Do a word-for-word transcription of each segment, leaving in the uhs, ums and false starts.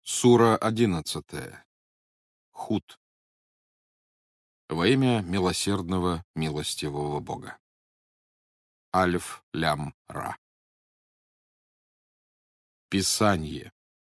Сура одиннадцатая. Худ. Во имя милосердного, милостивого Бога. Алиф, лям, ра. Писание.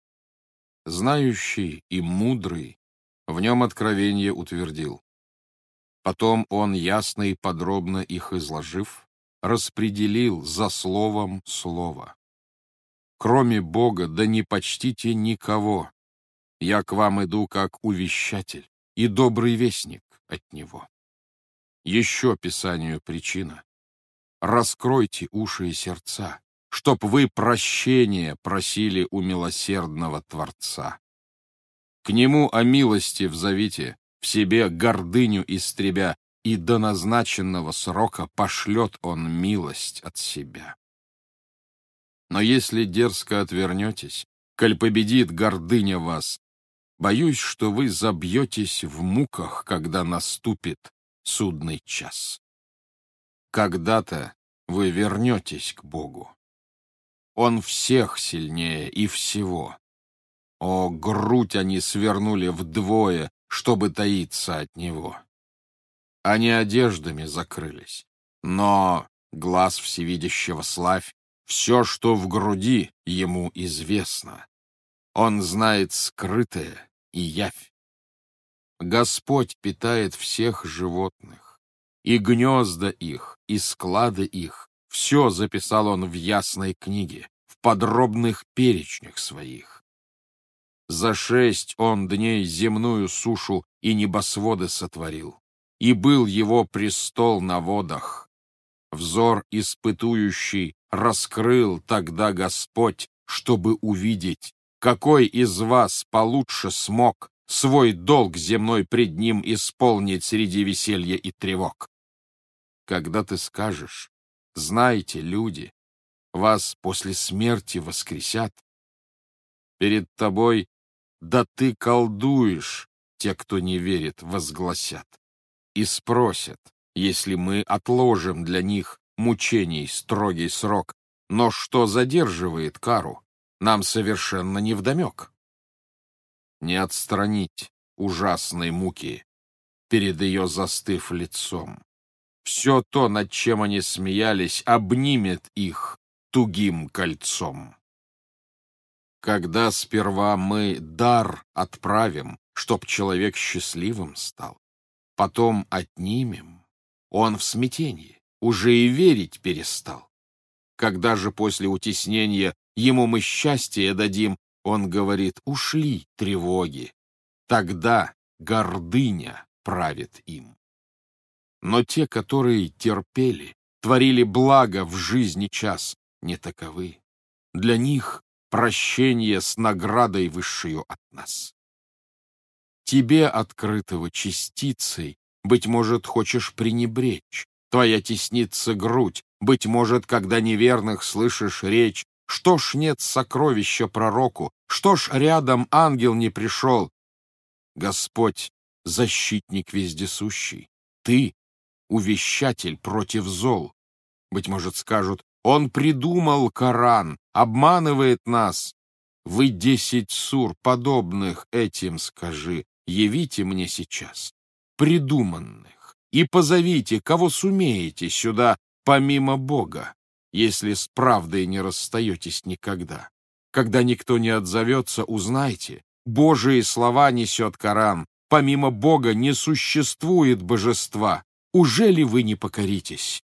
Знающий и мудрый в нем откровение утвердил. Потом он, ясно и подробно их изложив, распределил за словом слово. Кроме Бога, да не почтите никого. Я к вам иду как увещатель и добрый вестник от Него. Еще Писанию причина. Раскройте уши и сердца, чтоб вы прощения просили у милосердного Творца. К Нему о милости взовите, в себе гордыню истребя, и до назначенного срока пошлет Он милость от себя. Но если дерзко отвернетесь, коль победит гордыня вас, боюсь, что вы забьетесь в муках, когда наступит судный час. Когда-то вы вернетесь к Богу. Он всех сильнее и всего. О, грудь они свернули вдвое, чтобы таиться от Него. Они одеждами закрылись, но глаз всевидящего славь, все, что в груди, Ему известно. Он знает скрытое и явь. Господь питает всех животных, и гнезда их, и склады их, все записал Он в ясной книге, в подробных перечнях своих. За шесть Он дней земную сушу и небосводы сотворил, и был Его престол на водах. Взор испытующий раскрыл тогда Господь, чтобы увидеть, какой из вас получше смог свой долг земной пред Ним исполнить среди веселья и тревог. Когда ты скажешь: «Знайте, люди, вас после смерти воскресят», перед тобой: «Да ты колдуешь», те, кто не верит, возгласят, и спросят, если мы отложим для них мучений строгий срок, но что задерживает кару, нам совершенно невдомек. Не отстранить ужасной муки, перед ее застыв лицом. Все то, над чем они смеялись, обнимет их тугим кольцом. Когда сперва мы дар отправим, чтоб человек счастливым стал, потом отнимем, он в смятении, уже и верить перестал. Когда же после утеснения ему мы счастье дадим, он говорит: ушли тревоги. Тогда гордыня правит им. Но те, которые терпели, творили благо в жизни час, не таковы. Для них прощение с наградой высшую от нас. Тебе, открытого частицей, быть может, хочешь пренебречь. Твоя теснится грудь, быть может, когда неверных слышишь речь. Что ж нет сокровища пророку, что ж рядом ангел не пришел? Господь — защитник вездесущий, ты — увещатель против зол. Быть может, скажут: он придумал Коран, обманывает нас. Вы десять сур, подобных этим, скажи, явите мне сейчас, придуманных, и позовите, кого сумеете, сюда, помимо Бога, если с правдой не расстаетесь никогда. Когда никто не отзовется, узнайте, Божии слова несет Коран, помимо Бога не существует божества. Уже ли вы не покоритесь?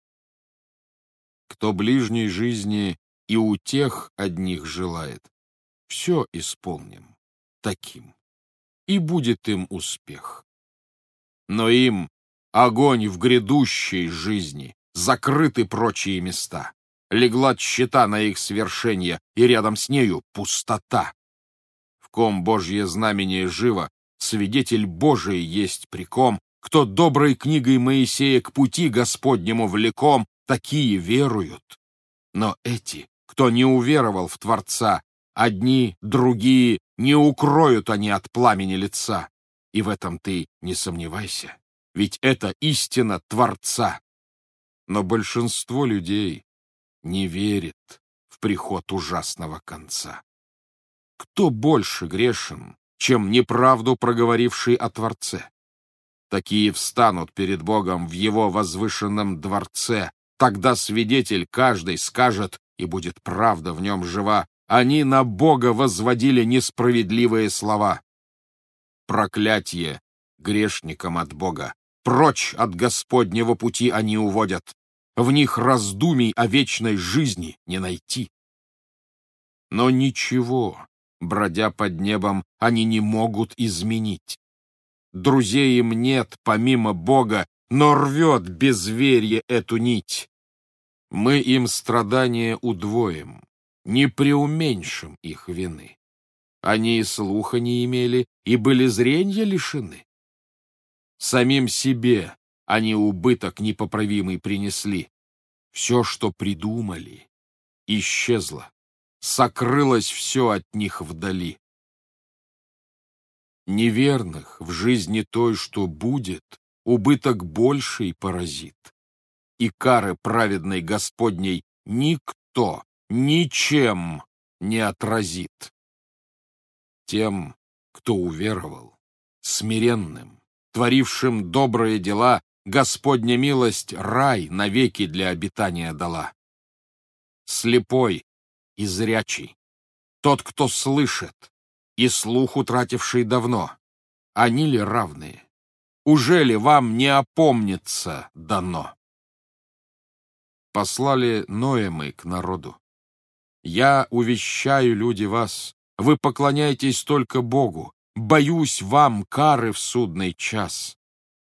Кто ближней жизни и утех одних желает, все исполним таким, и будет им успех. Но им огонь в грядущей жизни, закрыты прочие места. Легла тщета на их свершение, и рядом с нею пустота. В ком Божье знамение живо, свидетель Божий есть при ком, кто доброй книгой Моисея к пути Господнему влеком, такие веруют. Но эти, кто не уверовал в Творца, одни, другие, не укроют они от пламени лица. И в этом ты не сомневайся, ведь это истина Творца. Но большинство людей не верит в приход ужасного конца. Кто больше грешен, чем неправду проговоривший о Творце? Такие встанут перед Богом в Его возвышенном дворце. Тогда свидетель каждый скажет, и будет правда в нем жива: они на Бога возводили несправедливые слова. Проклятие грешникам от Бога. Прочь от Господнего пути они уводят. В них раздумий о вечной жизни не найти. Но ничего, бродя под небом, они не могут изменить. Друзей им нет, помимо Бога, но рвет безверье эту нить. Мы им страдания удвоим, не преуменьшим их вины. Они и слуха не имели, и были зренья лишены. Самим себе они убыток непоправимый принесли. Все, что придумали, исчезло, сокрылось все от них вдали. Неверных в жизни той, что будет, убыток больший поразит. И кары праведной Господней никто ничем не отразит. Тем, кто уверовал, смиренным, творившим добрые дела, Господня милость рай навеки для обитания дала. Слепой и зрячий, тот, кто слышит, и слух утративший давно, они ли равные? Уже ли вам не опомниться дано? Послали Ноя мы к народу. Я увещаю, люди, вас, вы поклоняйтесь только Богу, боюсь вам кары в судный час.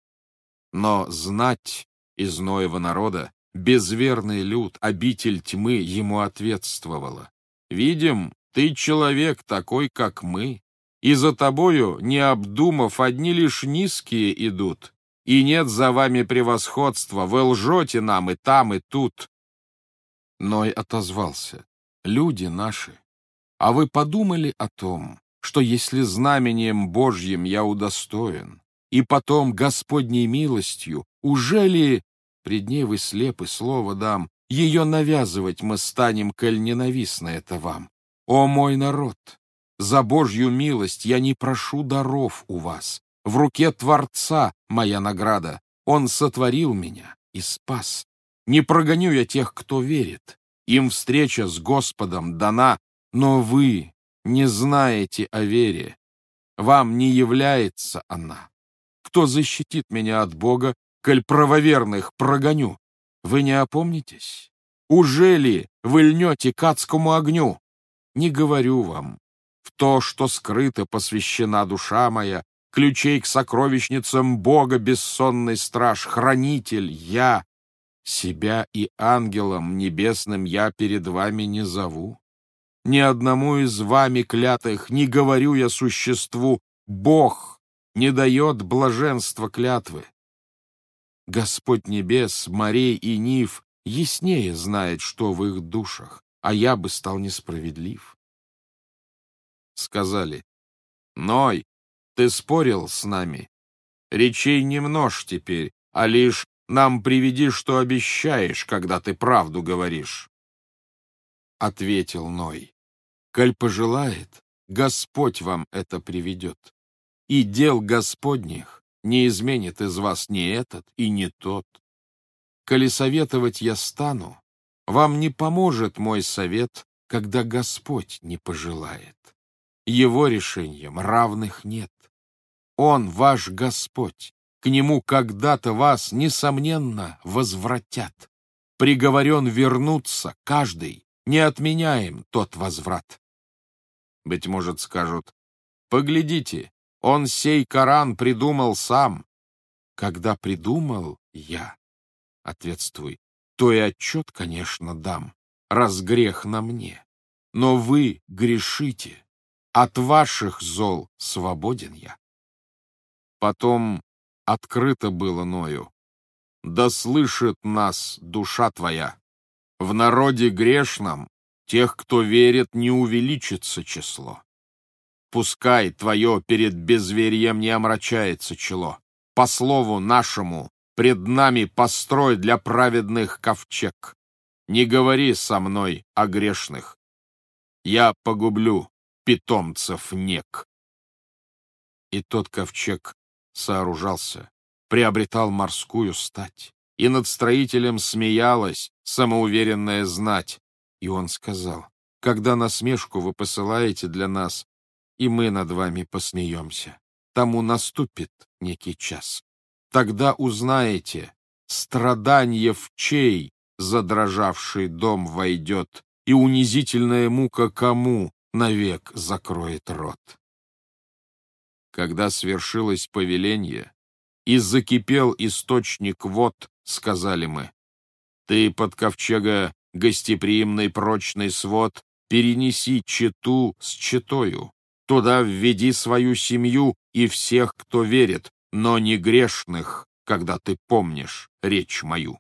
Но знать из Ноева народа безверный люд, обитель тьмы, ему ответствовала. Видим, ты человек такой, как мы, и за тобою, не обдумав, одни лишь низкие идут, и нет за вами превосходства, вы лжете нам и там, и тут. Ной отозвался: люди наши, а вы подумали о том, что если знамением Божьим я удостоен, и потом Господней милостью, уже ли, пред ней вы слепы, слово дам, ее навязывать мы станем, коль ненавистно это вам? О мой народ, за Божью милость я не прошу даров у вас. В руке Творца моя награда. Он сотворил меня и спас. Не прогоню я тех, кто верит. Им встреча с Господом дана, но вы не знаете о вере. Вам не является она. Кто защитит меня от Бога, коль правоверных прогоню? Вы не опомнитесь? Уже ли вы льнете к адскому огню? Не говорю вам, в то, что скрыто посвящена душа моя, ключей к сокровищницам Бога бессонный страж, хранитель я. Себя и ангелом небесным я перед вами не зову. Ни одному из вами клятых не говорю я существу: Бог не дает блаженства клятвы. Господь небес, морей и нив яснее знает, что в их душах, а я бы стал несправедлив. Сказали: Ной, ты спорил с нами. Речей не множь теперь, а лишь нам приведи, что обещаешь, когда ты правду говоришь. Ответил Ной: коль пожелает, Господь вам это приведет. И дел Господних не изменит из вас ни этот и ни тот. Коли советовать я стану, вам не поможет мой совет, когда Господь не пожелает. Его решением равных нет. Он ваш Господь, к Нему когда-то вас, несомненно, возвратят. Приговорен вернуться каждый, не отменяем тот возврат. Быть может, скажут: поглядите, он сей Коран придумал сам. Когда придумал я, ответствуй, то и отчет, конечно, дам, раз грех на мне. Но вы грешите, от ваших зол свободен я. Потом открыто было Ною: да слышит нас душа твоя. В народе грешном тех, кто верит, не увеличится число. Пускай твое перед безверием не омрачается чело. По слову нашему, пред нами построй для праведных ковчег. Не говори со мной о грешных. Я погублю, питомцев нек. И тот ковчег сооружался, приобретал морскую стать, и над строителем смеялась самоуверенная знать. И он сказал: когда насмешку вы посылаете для нас, и мы над вами посмеемся, тому наступит некий час. Тогда узнаете, страданье в чей задрожавший дом войдет, и унизительная мука кому навек закроет рот. Когда свершилось повеление, и закипел источник вод, сказали мы: ты под ковчега гостеприимный прочный свод перенеси чету с четою, туда введи свою семью и всех, кто верит, но не грешных, когда ты помнишь речь мою.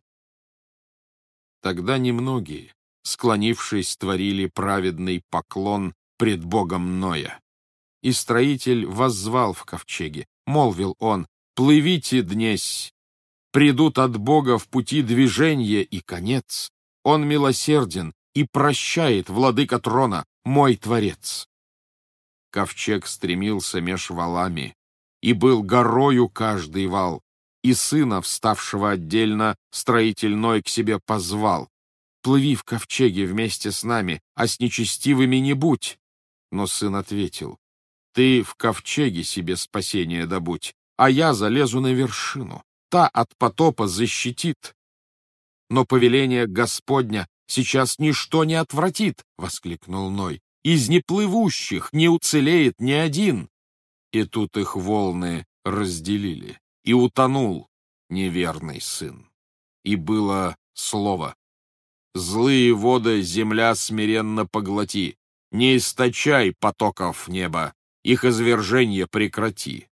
Тогда немногие, склонившись, творили праведный поклон пред Богом Ноя. И строитель воззвал в ковчеге, молвил он: плывите днесь, придут от Бога в пути движения и конец. Он милосерден и прощает, владыка трона, мой Творец. Ковчег стремился меж валами, и был горою каждый вал, и сына, вставшего отдельно, строитель Ной к себе позвал: плыви в ковчеге вместе с нами, а с нечестивыми не будь. Но сын ответил: ты в ковчеге себе спасение добудь, а я залезу на вершину, та от потопа защитит. Но повеление Господня сейчас ничто не отвратит, — воскликнул Ной. Из неплывущих не уцелеет ни один. И тут их волны разделили, и утонул неверный сын. И было слово: злые воды земля смиренно поглоти, не источай потоков неба, их извержение прекрати.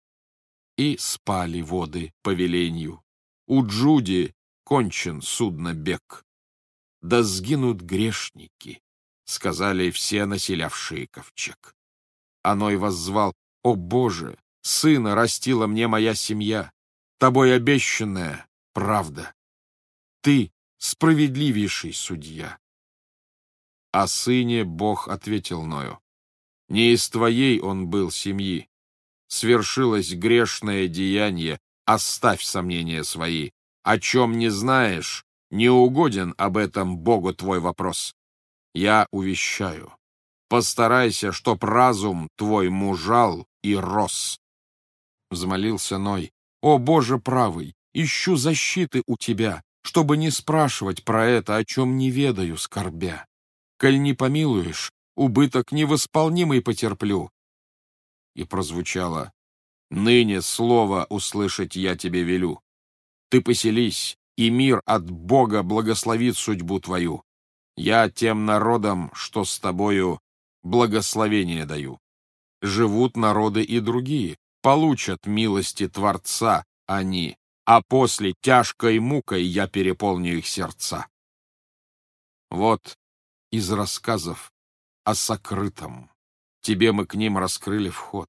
И спали воды по веленью. У Джуди кончен судно-бег. Да сгинут грешники, сказали все населявшие ковчег. Аной воззвал: о Боже, сына растила мне моя семья, тобой обещанная правда. Ты справедливейший судья. О сыне Бог ответил Ною: не из твоей он был семьи. Свершилось грешное деяние, оставь сомнения свои. О чем не знаешь, не угоден об этом Богу твой вопрос. Я увещаю: постарайся, чтоб разум твой мужал и рос. Взмолился Ной: о Боже правый, ищу защиты у тебя, чтобы не спрашивать про это, о чем не ведаю, скорбя. Коль не помилуешь, убыток невосполнимый потерплю. И прозвучало: ныне слово услышать я тебе велю. Ты поселись, и мир от Бога благословит судьбу твою. Я тем народам, что с тобою, благословение даю. Живут народы и другие, получат милости Творца они, а после тяжкой мукой я переполню их сердца. Вот из рассказов о сокрытом тебе мы к ним раскрыли вход.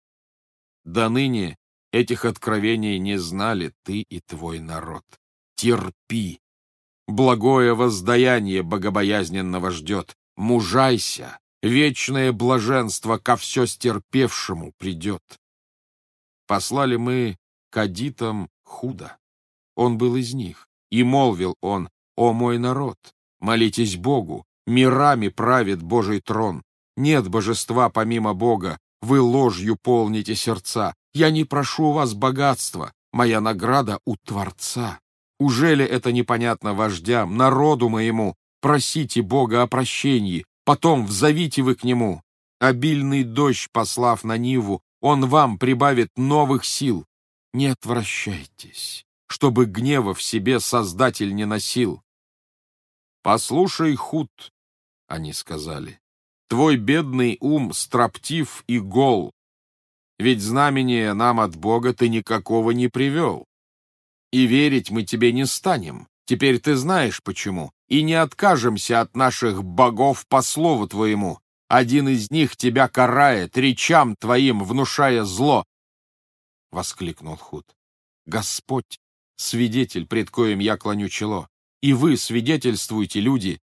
До ныне этих откровений не знали ты и твой народ. Терпи. Благое воздаяние богобоязненного ждет. Мужайся. Вечное блаженство ко все стерпевшему придет. Послали мы к адитам Худа. Он был из них. И молвил он: о мой народ, молитесь Богу, мирами правит Божий трон. Нет божества помимо Бога, вы ложью полните сердца. Я не прошу у вас богатства, моя награда у Творца. Ужели это непонятно вождям, народу моему? Просите Бога о прощении, потом взовите вы к Нему. Обильный дождь послав на ниву, Он вам прибавит новых сил. Не отвращайтесь, чтобы гнева в себе Создатель не носил. «Послушай, Худ», — они сказали, — «твой бедный ум строптив и гол, ведь знамения нам от Бога ты никакого не привел. И верить мы тебе не станем, теперь ты знаешь почему, и не откажемся от наших богов по слову твоему. Один из них тебя карает, речам твоим внушая зло». Воскликнул Худ: «Господь, свидетель, пред коим я клоню чело, и вы свидетельствуйте, люди,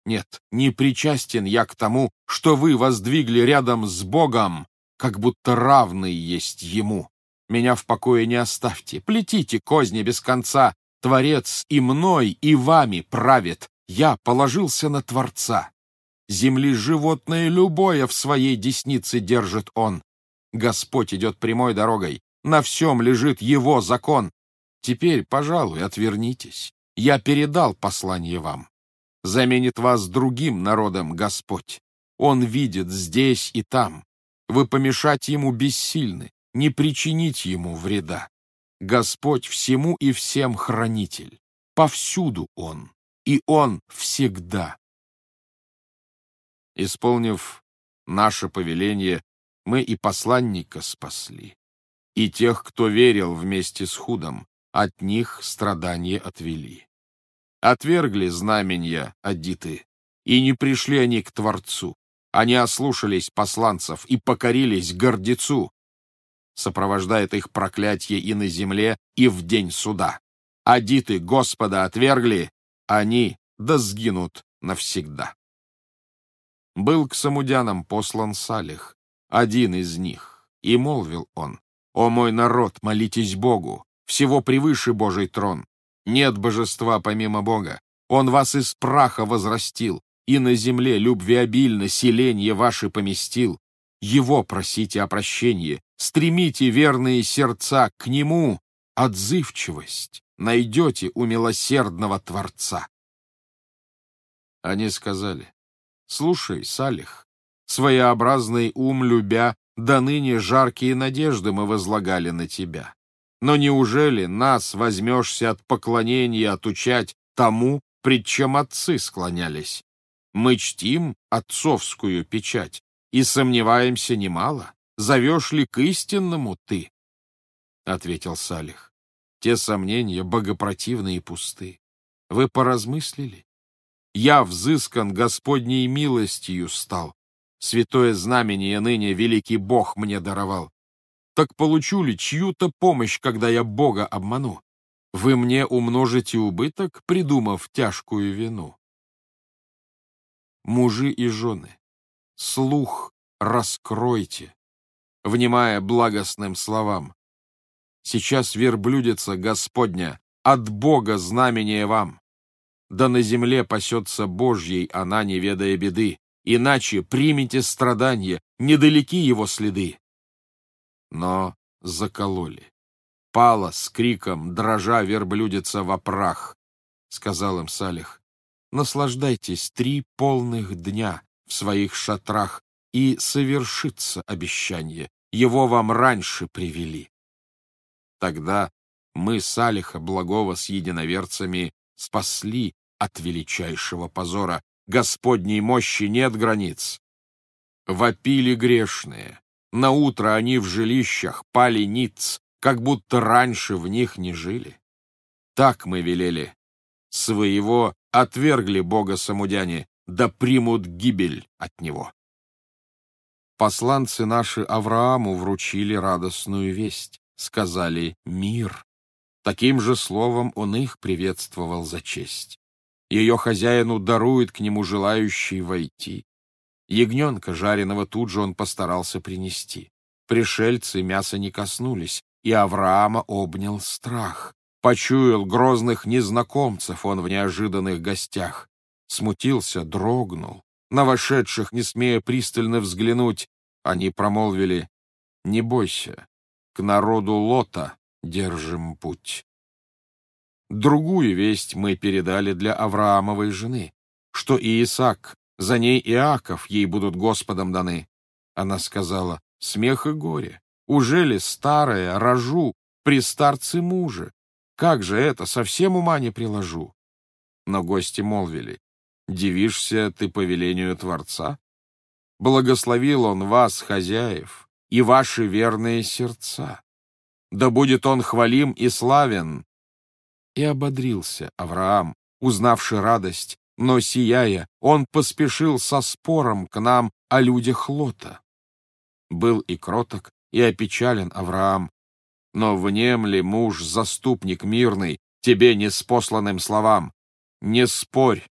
Нет, не причастен я к тому, что вы воздвигли рядом с Богом, как будто равный есть Ему. Меня в покое не оставьте, плетите козни без конца. Творец и мной, и вами правит. Я положился на Творца. Земли животное любое в своей деснице держит Он. Господь идет прямой дорогой, на всем лежит Его закон. Теперь, пожалуй, отвернитесь. Я передал послание вам. Заменит вас другим народом Господь. Он видит здесь и там. Вы помешать Ему бессильны, не причинить Ему вреда. Господь всему и всем хранитель. Повсюду Он, и Он всегда. Исполнив наше повеление, мы и посланника спасли, и тех, кто верил вместе с Худом, от них страдания отвели. Отвергли знаменья аддиты, и не пришли они к Творцу. Они ослушались посланцев и покорились гордецу. Сопровождает их проклятие и на земле, и в день суда. Аддиты Господа отвергли, они да сгинут навсегда. Был к самудянам послан Салих, один из них, и молвил он: «О мой народ, молитесь Богу, всего превыше Божий трон. Нет божества помимо Бога. Он вас из праха возрастил, и на земле любвеобильно селенье ваше поместил. Его просите о прощении, стремите верные сердца к Нему, отзывчивость найдете у милосердного Творца». Они сказали: «Слушай, Салих, своеобразный ум любя, до ныне жаркие надежды мы возлагали на тебя. Но неужели нас возьмешься от поклонения отучать тому, пред чем отцы склонялись? Мы чтим отцовскую печать и сомневаемся немало, зовешь ли к истинному ты?» Ответил Салих: «Те сомнения богопротивны и пусты. Вы поразмыслили? Я взыскан Господней милостью стал. Святое знамение ныне великий Бог мне даровал. Так получу ли чью-то помощь, когда я Бога обману? Вы мне умножите убыток, придумав тяжкую вину. Мужи и жены, слух раскройте, внимая благостным словам. Сейчас верблюдица Господня, от Бога знамение вам. Да на земле пасется Божьей она, не ведая беды, иначе примите страдания, недалеки его следы. Но закололи. Пала с криком, дрожа верблюдица во прах. Сказал им Салих: наслаждайтесь три полных дня в своих шатрах, и совершится обещание, его вам раньше привели. Тогда мы Салиха благого с единоверцами спасли от величайшего позора. Господней мощи нет границ. Вопили грешные. Наутро они в жилищах пали ниц, как будто раньше в них не жили. Так мы велели. Своего отвергли Бога самудяне, да примут гибель от него. Посланцы наши Аврааму вручили радостную весть, сказали «мир». Таким же словом он их приветствовал за честь. Ее хозяину дарует к нему желающий войти. Ягненка жареного тут же он постарался принести. Пришельцы мяса не коснулись, и Авраама обнял страх. Почуял грозных незнакомцев он в неожиданных гостях. Смутился, дрогнул. На вошедших, не смея пристально взглянуть, они промолвили: «Не бойся, к народу Лота держим путь». Другую весть мы передали для Авраамовой жены, что и Исаак, за ней Иаков ей будут Господом даны. Она сказала: смех и горе, ужели старая рожу при старце мужа? Как же это, совсем ума не приложу. Но гости молвили: дивишься ты повелению Творца? Благословил он вас, хозяев, и ваши верные сердца. Да будет он хвалим и славен. И ободрился Авраам, узнавший радость, но, сияя, он поспешил со спором к нам о людях Лота. Был и кроток, и опечален Авраам, но внемли, муж, заступник мирный, тебе неспосланным словам. Не спорь,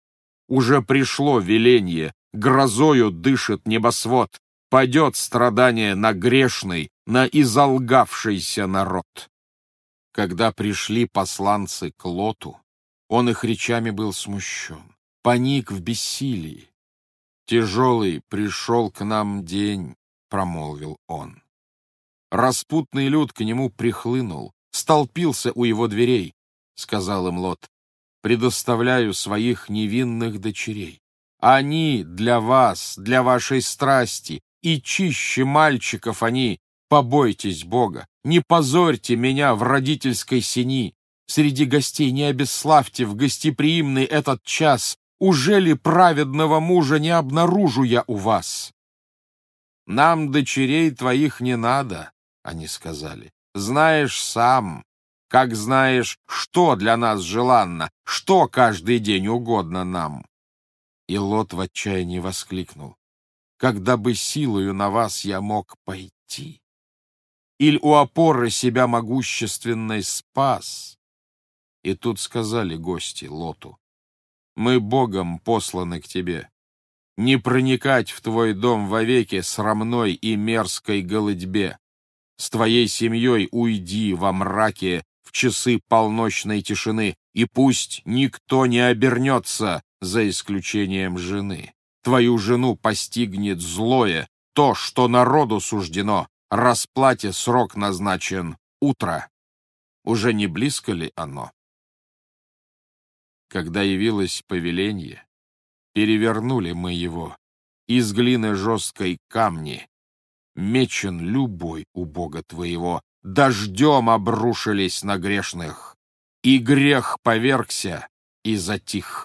Уже пришло веленье, грозою дышит небосвод, падет страдание на грешный, на изолгавшийся народ. Когда пришли посланцы к Лоту, он их речами был смущен, паник в бессилии. «Тяжелый пришел к нам день», — промолвил он. Распутный люд к нему прихлынул, столпился у его дверей. Сказал им Лот: «Предоставляю своих невинных дочерей. Они для вас, для вашей страсти, и чище мальчиков они. Побойтесь Бога, не позорьте меня в родительской сени. Среди гостей не обесславьте в гостеприимный этот час. Уже ли праведного мужа не обнаружу я у вас?» «Нам дочерей твоих не надо», — они сказали. «Знаешь сам, как знаешь, что для нас желанно, что каждый день угодно нам». И Лот в отчаянии воскликнул: «Когда бы силою на вас я мог пойти, или у опоры себя могущественной спас». И тут сказали гости Лоту: «Мы Богом посланы к тебе. Не проникать в твой дом вовеки срамной и мерзкой голыдьбе. С твоей семьей уйди во мраке в часы полночной тишины, и пусть никто не обернется, за исключением жены. Твою жену постигнет злое, то, что народу суждено, расплате срок назначен утро. Уже не близко ли оно?» Когда явилось повеленье, перевернули мы его, из глины жесткой камни. Мечен любой у Бога твоего, дождем обрушились на грешных, и грех повергся и затих.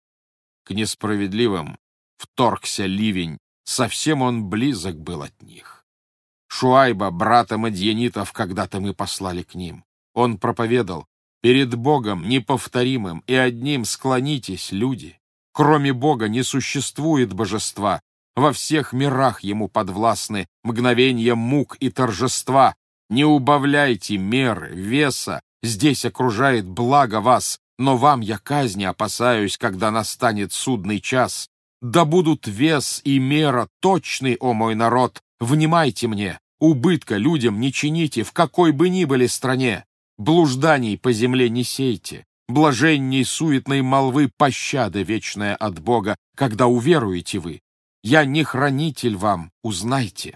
К несправедливым вторгся ливень, совсем он близок был от них. Шуайба, брата Мадьянитов, когда-то мы послали к ним. Он проповедал: «Перед Богом неповторимым и одним склонитесь, люди. Кроме Бога не существует божества. Во всех мирах ему подвластны мгновенья мук и торжества. Не убавляйте меры, веса, здесь окружает благо вас, но вам я казни опасаюсь, когда настанет судный час. Да будут вес и мера точны, о мой народ, внимайте мне, убытка людям не чините, в какой бы ни были стране. Блужданий по земле не сейте, блаженней суетной молвы пощада вечная от Бога, когда уверуете вы. Я не хранитель вам, узнайте».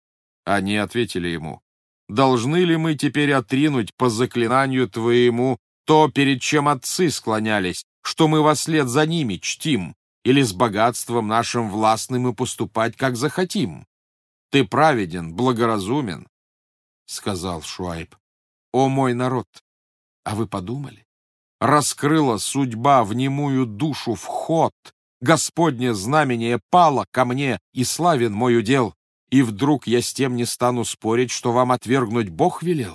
Они ответили ему: «Должны ли мы теперь отринуть по заклинанию твоему то, перед чем отцы склонялись, что мы вослед за ними чтим, или с богатством нашим властным и поступать, как захотим? Ты праведен, благоразумен», — сказал Шуайб. «О мой народ, а вы подумали? Раскрыла судьба в немую душу вход, Господне знамение пало ко мне, и славен мой удел, и вдруг я с тем не стану спорить, что вам отвергнуть Бог велел?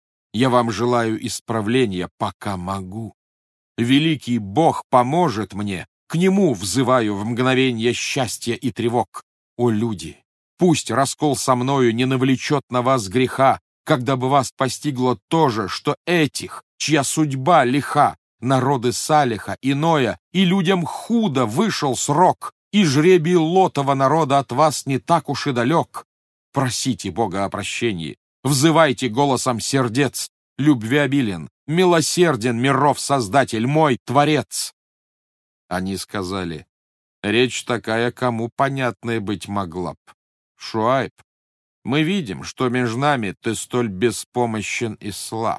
Я вам желаю исправления, пока могу. Великий Бог поможет мне, к Нему взываю в мгновенье счастья и тревог. О, люди, пусть раскол со мною не навлечет на вас греха, когда бы вас постигло то же, что этих, чья судьба лиха, народы Салиха и Ноя, и людям худо вышел срок, и жребий Лотова народа от вас не так уж и далек. Просите Бога о прощении, взывайте голосом сердец, любви обилен, милосерден миров Создатель, мой Творец». Они сказали: «Речь такая, кому понятная быть могла б. Шуайб, мы видим, что между нами ты столь беспомощен и слаб.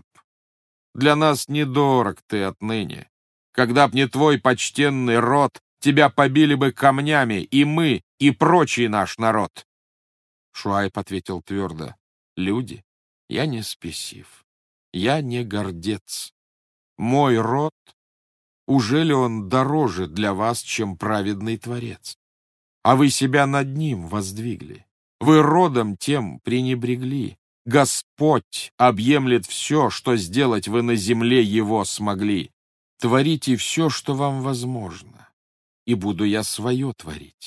Для нас недорог ты отныне. Когда б не твой почтенный род, тебя побили бы камнями и мы, и прочий наш народ». Шуайб ответил твердо: «Люди, я не спесив, я не гордец. Мой род, ужели он дороже для вас, чем праведный Творец? А вы себя над ним воздвигли, вы родом тем пренебрегли. Господь объемлет все, что сделать вы на земле его смогли. Творите все, что вам возможно, и буду я свое творить.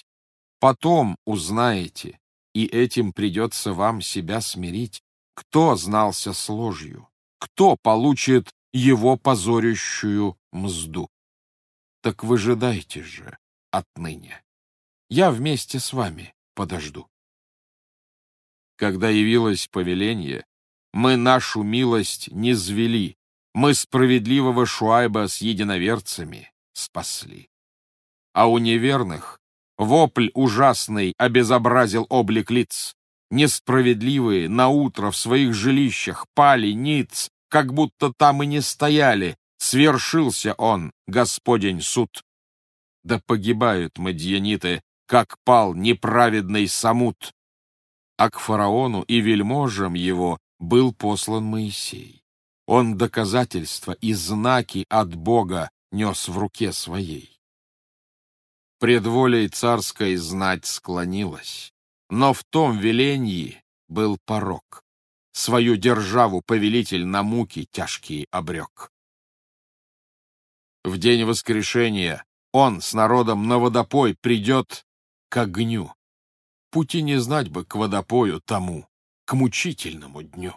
Потом узнаете, и этим придется вам себя смирить, кто знался с ложью, кто получит его позорящую мзду. Так выжидайте же, отныне. Я вместе с вами подожду. Когда явилось повеление, мы нашу милость не звели, мы справедливого Шуайба с единоверцами спасли. А у неверных вопль ужасный обезобразил облик лиц. Несправедливые наутро в своих жилищах пали ниц, как будто там и не стояли. Свершился он, Господень суд. Да погибают мадьяниты, как пал неправедный Самут. А к фараону и вельможам его был послан Моисей. Он доказательства и знаки от Бога нес в руке своей. Пред волей царской знать склонилась, но в том веленье был порок. Свою державу повелитель на муки тяжкие обрек. В день воскрешения он с народом на водопой придет к огню. Пути не знать бы к водопою тому, к мучительному дню.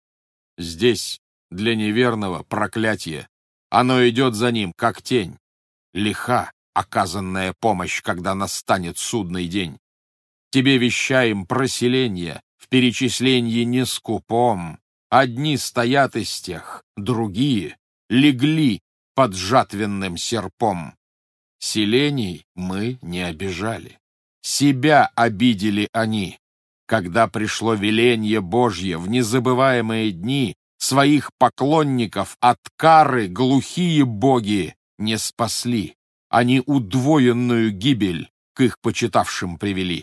Здесь для неверного проклятие, оно идет за ним, как тень. Лиха оказанная помощь, когда настанет судный день. Тебе вещаем проселение, в перечислении не скупом. Одни стоят из тех, другие легли под жатвенным серпом. Селений мы не обижали. Себя обидели они, когда пришло веленье Божье в незабываемые дни, своих поклонников от кары глухие боги не спасли. Они удвоенную гибель к их почитавшим привели.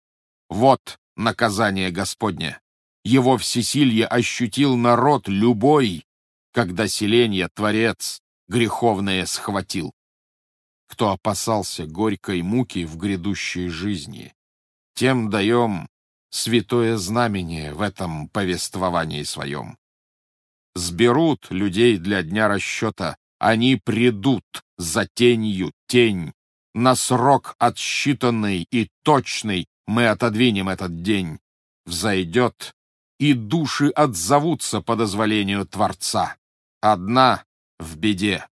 Вот наказание Господне. Его всесилье ощутил народ любой, когда селенье Творец греховное схватил. Кто опасался горькой муки в грядущей жизни, тем даем святое знамение в этом повествовании своем. Сберут людей для дня расчета, они придут за тенью тень. На срок отсчитанный и точный мы отодвинем этот день. Взойдет, и души отзовутся по дозволению Творца. Одна в беде,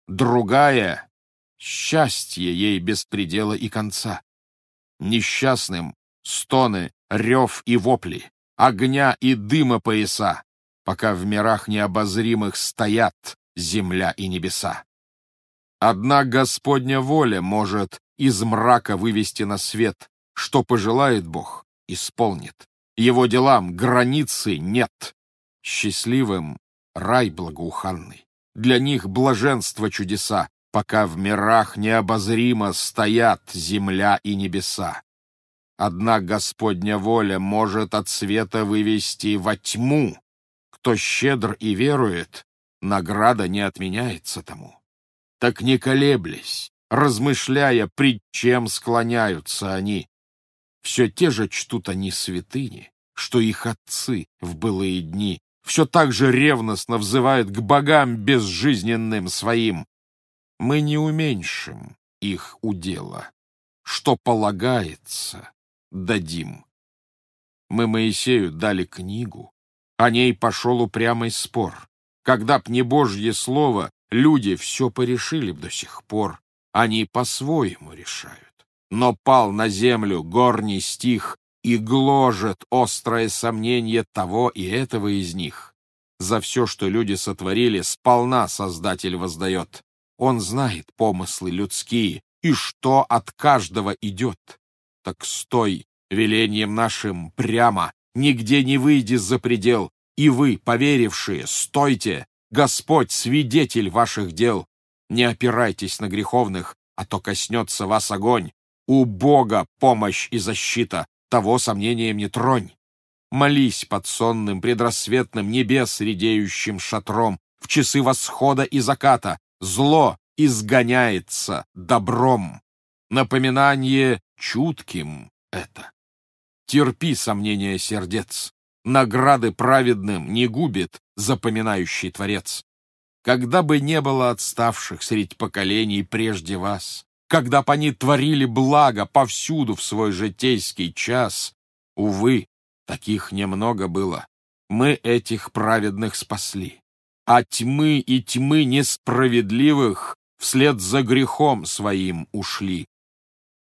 другая — счастье ей без предела и конца. Несчастным стоны, рев и вопли, огня и дыма пояса, пока в мирах необозримых стоят земля и небеса. Одна Господня воля может из мрака вывести на свет, что пожелает Бог, исполнит. Его делам границы нет. Счастливым рай благоуханный, для них блаженство чудеса, пока в мирах необозримо стоят земля и небеса. Одна Господня воля может от света вывести во тьму. Кто щедр и верует, награда не отменяется тому. Так не колеблясь, размышляя, пред чем склоняются они. Все те же чтут они святыни, что их отцы в былые дни, все так же ревностно взывают к богам безжизненным своим. Мы не уменьшим их удела, что полагается, дадим. Мы Моисею дали книгу, о ней пошел упрямый спор. Когда б не Божье слово, люди все порешили б до сих пор. Они по-своему решают. Но пал на землю горний стих и гложет острое сомнение того и этого из них. За все, что люди сотворили, сполна Создатель воздает. Он знает помыслы людские и что от каждого идет. Так стой велением нашим прямо, нигде не выйди за предел, и вы, поверившие, стойте, Господь свидетель ваших дел. Не опирайтесь на греховных, а то коснется вас огонь. У Бога помощь и защита, того сомнением не тронь. Молись под сонным предрассветным небес редеющим шатром, в часы восхода и заката зло изгоняется добром. Напоминание чутким это. Терпи сомнения сердец, награды праведным не губит запоминающий Творец. Когда бы не было отставших средь поколений прежде вас, когда б они творили благо повсюду в свой житейский час, увы, таких немного было. Мы этих праведных спасли, а тьмы и тьмы несправедливых вслед за грехом своим ушли.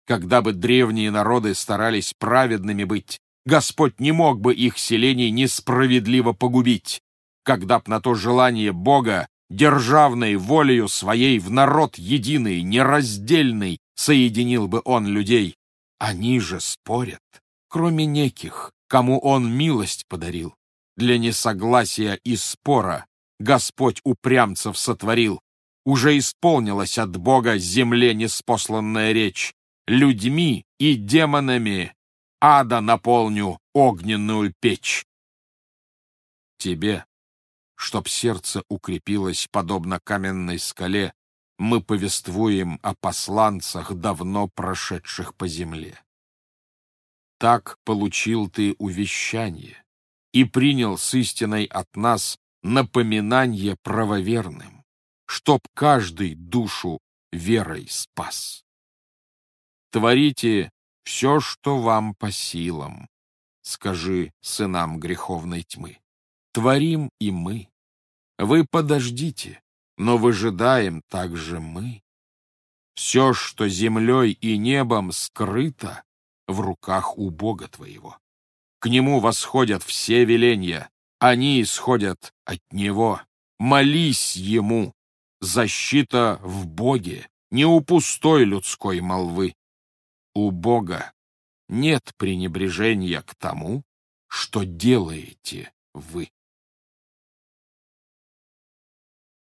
Когда бы древние народы старались праведными быть, Господь не мог бы их селений несправедливо погубить. Когда б на то желание Бога державной волею своей в народ единый, нераздельный соединил бы Он людей. Они же спорят, кроме неких, кому Он милость подарил. Для несогласия и спора Господь упрямцев сотворил. Уже исполнилась от Бога земле неспосланная речь. Людьми и демонами ада наполню огненную печь. Тебе, чтоб сердце укрепилось, подобно каменной скале, мы повествуем о посланцах, давно прошедших по земле. Так получил ты увещание и принял с истиной от нас напоминание правоверным, чтоб каждый душу верой спас. Творите все, что вам по силам, скажи сынам греховной тьмы. Творим и мы. Вы подождите, но выжидаем также мы. Все, что землей и небом скрыто, в руках у Бога твоего. К Нему восходят все веления, они исходят от Него. Молись Ему, защита в Боге, не у пустой людской молвы. У Бога нет пренебрежения к тому, что делаете вы.